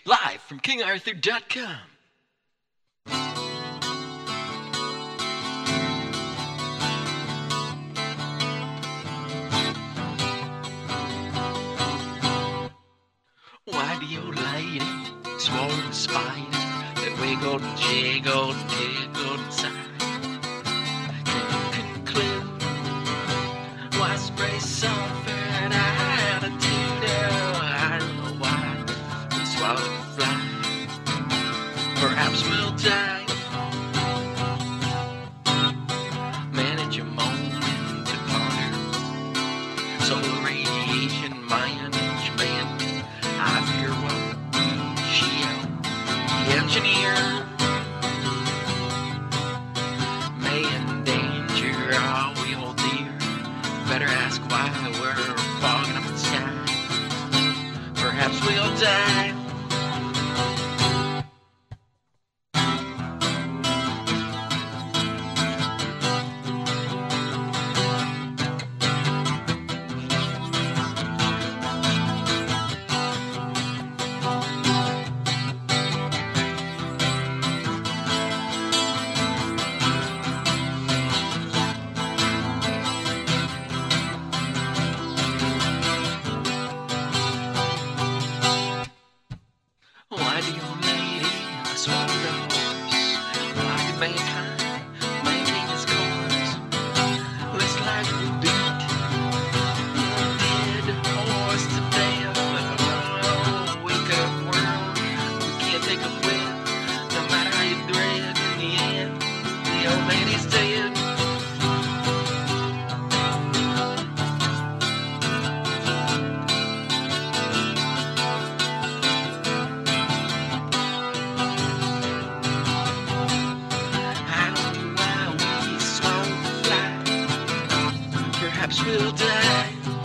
live from KingArthur.com. Whitey old lady swore the spider that wiggled and jiggled and tickled inside. Couldn't conclude why spray sulfur altitude. I don't know why we swallowed a fly. Perhaps we'll die. Manage a moment to ponder solar radiation management. I fear what she'll engineer may endanger all we hold dear. Better ask why we're fogging up the sky. Perhaps we'll die. Why the old lady swallowed a horse? Why did mankind maintain its course? Looks like we beat the dead horse to death. Oh, wake up world, we can't take a breath. No matter how you dread, in the end, the old lady's dead. Perhaps we'll die.